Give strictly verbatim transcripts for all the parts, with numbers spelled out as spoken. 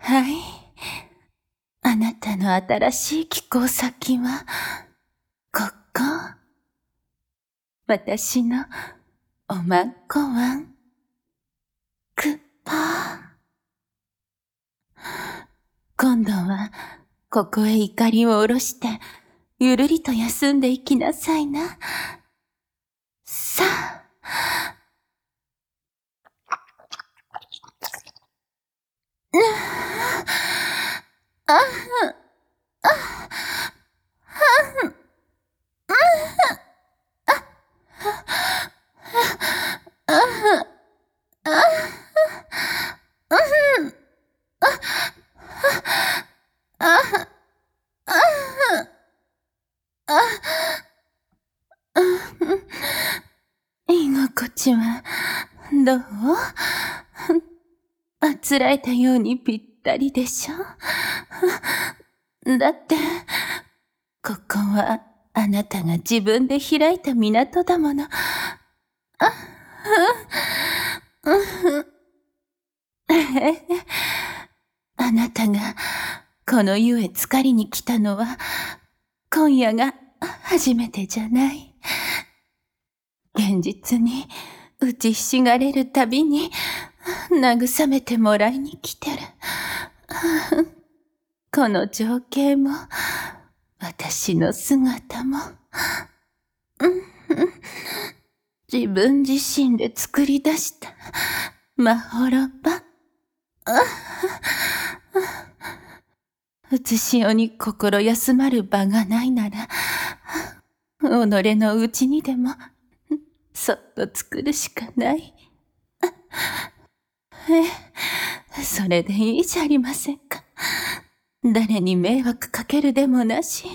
はい。あなたの新しい寄港先は、ここ。私のおまんこ湾。クッパー。今度は、ここへ怒りを下ろして、ゆるりと休んでいきなさいな。さあ。ああ、あ、居心地は、どう？あつらえたようにぴったりでしょ？だって、ここはあなたが自分で開いた港だもの。あなたがこの湯へ浸かりに来たのは、今夜が初めてじゃない。現実に打ちひしがれるたびに慰めてもらいに来てる。この情景も、私の姿も、自分自身で作り出したまほろば。うつしおに心休まる場がないなら、己のうちにでも、そっと作るしかない。ええ、それでいいじゃありませんか。誰に迷惑かけるでもなし。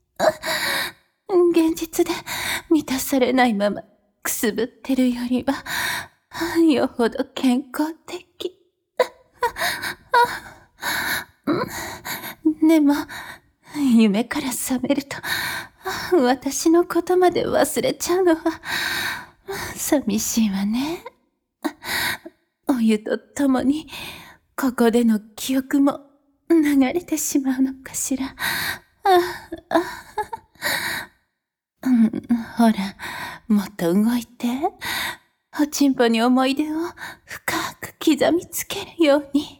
現実で満たされないままくすぶってるよりは、よほど健康的。でも、夢から覚めると、私のことまで忘れちゃうのは、寂しいわね。お湯とともに、ここでの記憶も流れてしまうのかしら。ああ、うん、ほら、もっと動いて。おちんぽに思い出を深く刻みつけるように。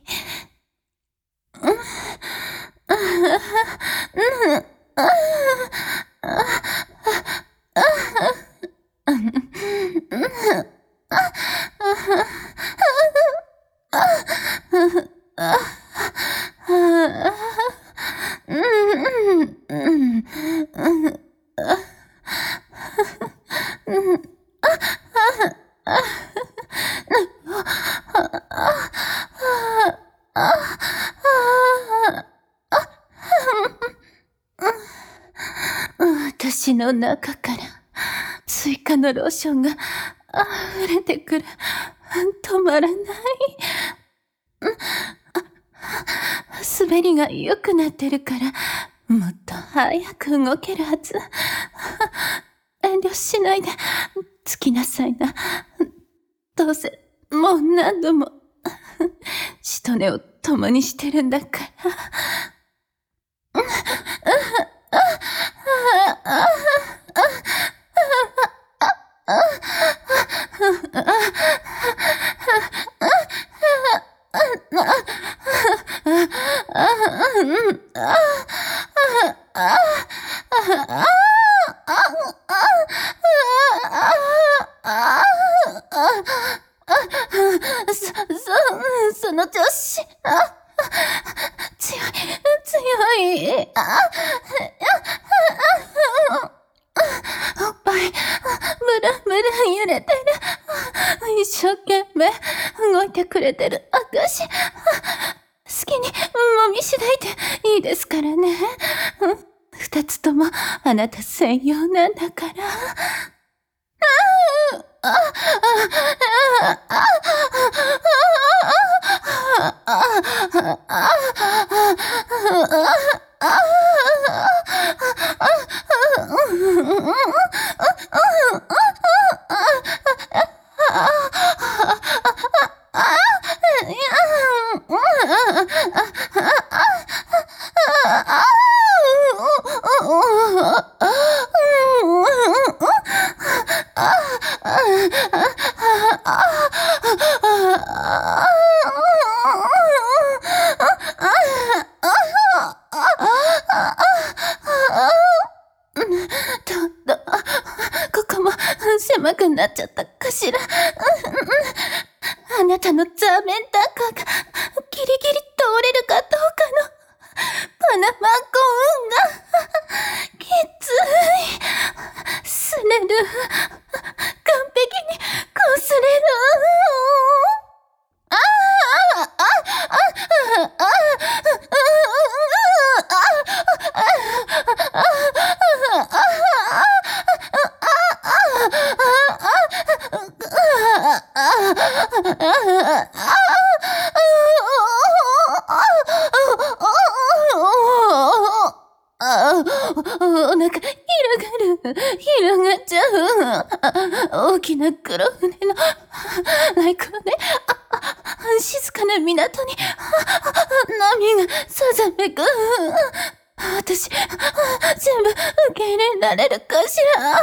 私の中から追加のローションが溢れてくる。止まらない。滑りが良くなってるから、もっと早く動けるはず。遠慮しないで、つきなさいな。どうせ、もう何度も、しとねを共にしてるんだから。そ、そ、その調子。強い、強い。おっぱい、ブルンブルン揺れてる。一生懸命動いてくれてる私。好きにもみしだいていいですからね。二つともあなた専用なんだから。 なっちゃったかしら。あなたのザ・メンターカーがギリギリ通れるかどうかのパナマコーンがきつい。擦れる。完璧にこすれる。あああああああお腹広がる。広がっちゃう。大きな黒船の来航で、静かな港に波がさざめく。私、全部受け入れられるかしら。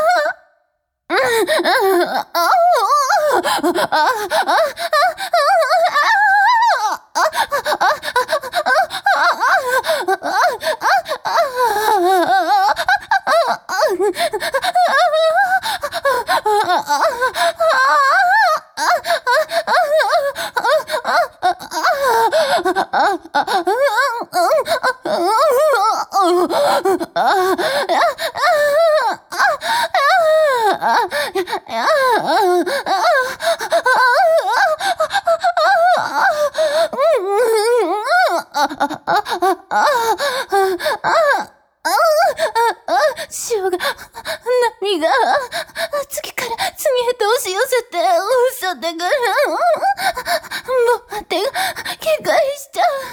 潮が、波が、次から次へと押し寄せて、嘘でくる。もう手が、警戒しちゃう。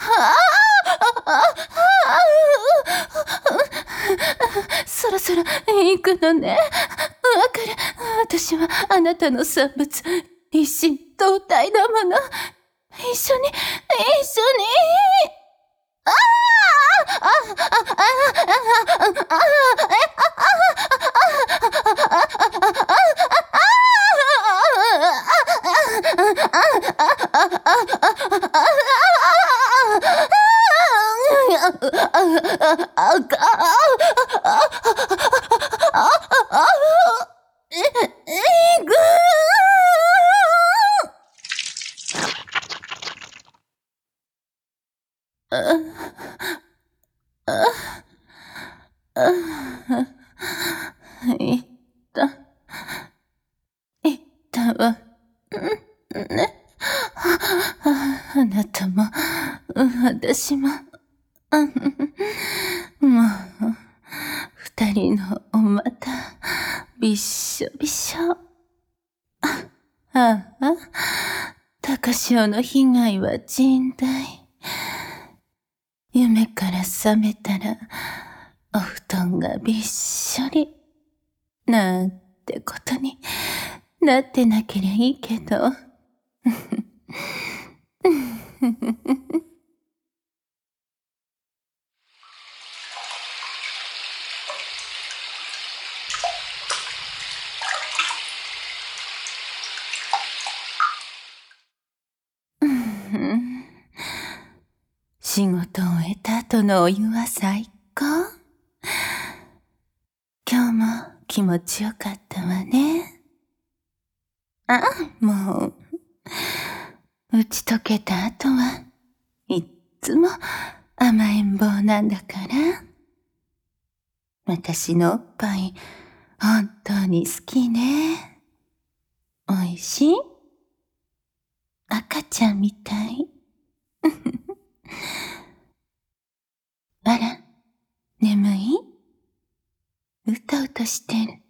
そろそろ行くのね。わかる。私はあなたの産物、一心同体だもの。一緒に、一緒に。あいった、いったわ。ね。あなたも、私も、もう、二人のお股、びっしょびしょ。ああ、高潮の被害は甚大。夢から覚めたら、お布団がびっしょり、なんてことになってなけりゃいいけど。仕事を終えた後のお湯は最高。今日も気持ちよかったわね。あ、もう、打ち解けた後はいっつも甘えん坊なんだから。私のおっぱい本当に好きね。おいしい？赤ちゃんみたい。あら、眠い？うとうとしてる。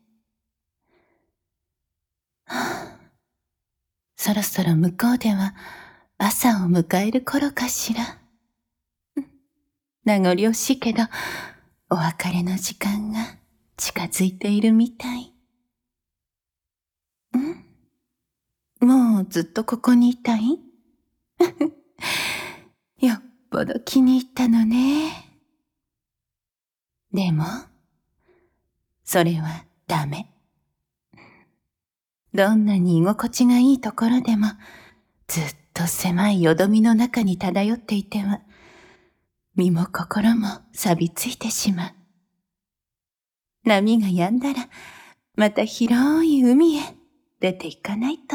はあ、そろそろ向こうでは朝を迎える頃かしら。名残惜しいけど、お別れの時間が近づいているみたい。ん？もうずっとここにいたい？よっぽど気に入ったのね。でも、それはダメ。どんなに居心地がいいところでも、ずっと狭いよどみの中に漂っていては、身も心も錆びついてしまう。波が止んだら、また広い海へ出ていかないと。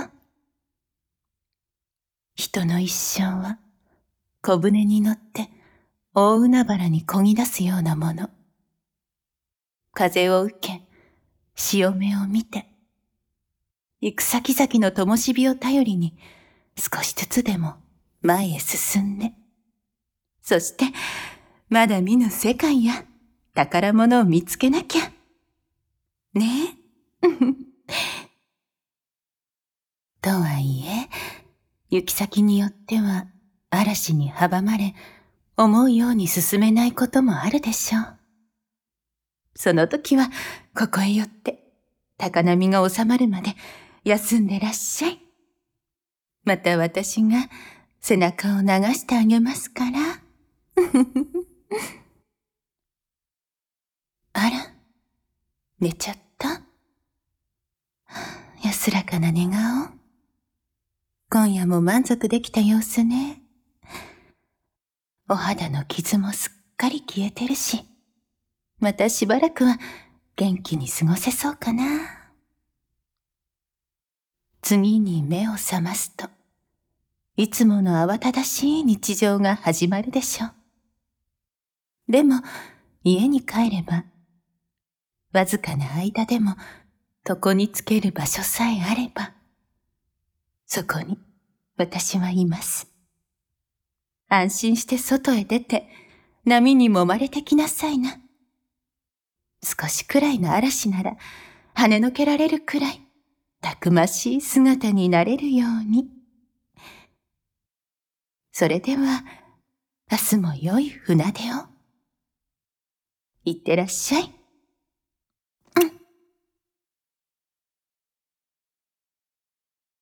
人の一生は小舟に乗って大海原に漕ぎ出すようなもの。風を受け、潮目を見て、行く先々の灯火を頼りに少しずつでも前へ進んで、そしてまだ見ぬ世界や宝物を見つけなきゃ。ねえ。とはいえ、行き先によっては嵐に阻まれ、思うように進めないこともあるでしょう。その時はここへ寄って高波が収まるまで休んでらっしゃい。また私が背中を流してあげますから。あら、寝ちゃった？安らかな寝顔。今夜も満足できた様子ね。お肌の傷もすっかり消えてるし、またしばらくは元気に過ごせそうかな。次に目を覚ますと、いつもの慌ただしい日常が始まるでしょう。でも、家に帰れば、わずかな間でも床につける場所さえあれば、そこに私はいます。安心して外へ出て波に揉まれてきなさいな。少しくらいの嵐なら跳ねのけられるくらいたくましい姿になれるように。それでは明日も良い船出を。いってらっしゃい。